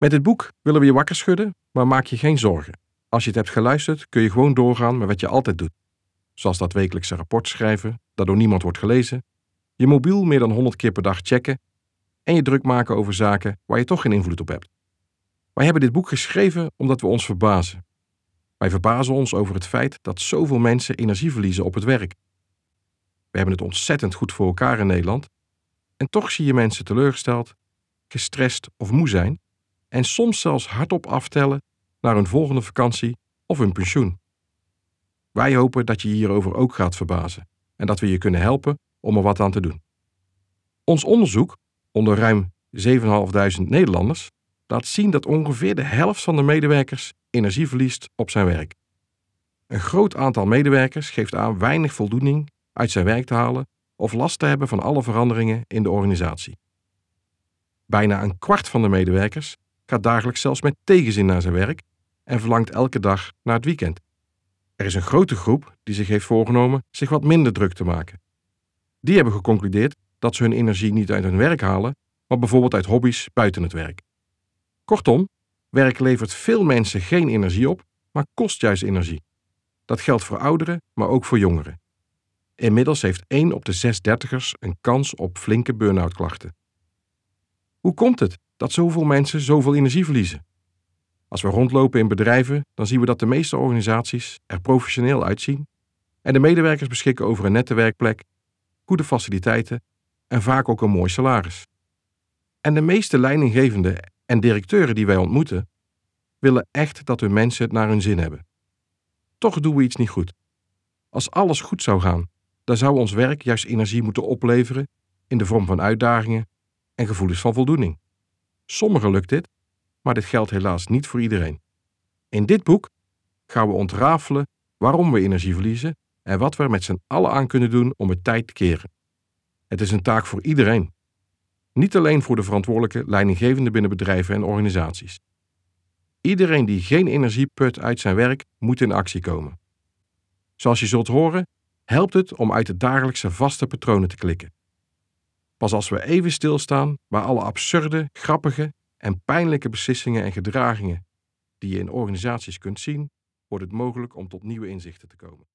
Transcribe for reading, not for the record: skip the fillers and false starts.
Met dit boek willen we je wakker schudden, maar maak je geen zorgen. Als je het hebt geluisterd, kun je gewoon doorgaan met wat je altijd doet. Zoals dat wekelijkse rapport schrijven, dat door niemand wordt gelezen, je mobiel meer dan 100 keer per dag checken en je druk maken over zaken waar je toch geen invloed op hebt. Wij hebben dit boek geschreven omdat we ons verbazen. Wij verbazen ons over het feit dat zoveel mensen energie verliezen op het werk. We hebben het ontzettend goed voor elkaar in Nederland en toch zie je mensen teleurgesteld, gestrest of moe zijn en soms zelfs hardop aftellen naar hun volgende vakantie of hun pensioen. Wij hopen dat je hierover ook gaat verbazen en dat we je kunnen helpen om er wat aan te doen. Ons onderzoek onder ruim 7.500 Nederlanders laat zien dat ongeveer de helft van de medewerkers energie verliest op zijn werk. Een groot aantal medewerkers geeft aan weinig voldoening uit zijn werk te halen of last te hebben van alle veranderingen in de organisatie. Bijna een kwart van de medewerkers gaat dagelijks zelfs met tegenzin naar zijn werk en verlangt elke dag naar het weekend. Er is een grote groep die zich heeft voorgenomen zich wat minder druk te maken. Die hebben geconcludeerd dat ze hun energie niet uit hun werk halen, maar bijvoorbeeld uit hobby's buiten het werk. Kortom, werk levert veel mensen geen energie op, maar kost juist energie. Dat geldt voor ouderen, maar ook voor jongeren. Inmiddels heeft 1 op de 6 dertigers een kans op flinke burn-out klachten. Hoe komt het dat zoveel mensen zoveel energie verliezen? Als we rondlopen in bedrijven, dan zien we dat de meeste organisaties er professioneel uitzien en de medewerkers beschikken over een nette werkplek, goede faciliteiten en vaak ook een mooi salaris. En de meeste leidinggevenden en directeuren die wij ontmoeten, willen echt dat hun mensen het naar hun zin hebben. Toch doen we iets niet goed. Als alles goed zou gaan, dan zou ons werk juist energie moeten opleveren in de vorm van uitdagingen en gevoelens van voldoening. Sommigen lukt dit, maar dit geldt helaas niet voor iedereen. In dit boek gaan we ontrafelen waarom we energie verliezen en wat we er met z'n allen aan kunnen doen om het tijd te keren. Het is een taak voor iedereen. Niet alleen voor de verantwoordelijke leidinggevenden binnen bedrijven en organisaties. Iedereen die geen energie put uit zijn werk, moet in actie komen. Zoals je zult horen, helpt het om uit de dagelijkse vaste patronen te klikken. Pas als we even stilstaan bij alle absurde, grappige en pijnlijke beslissingen en gedragingen die je in organisaties kunt zien, wordt het mogelijk om tot nieuwe inzichten te komen.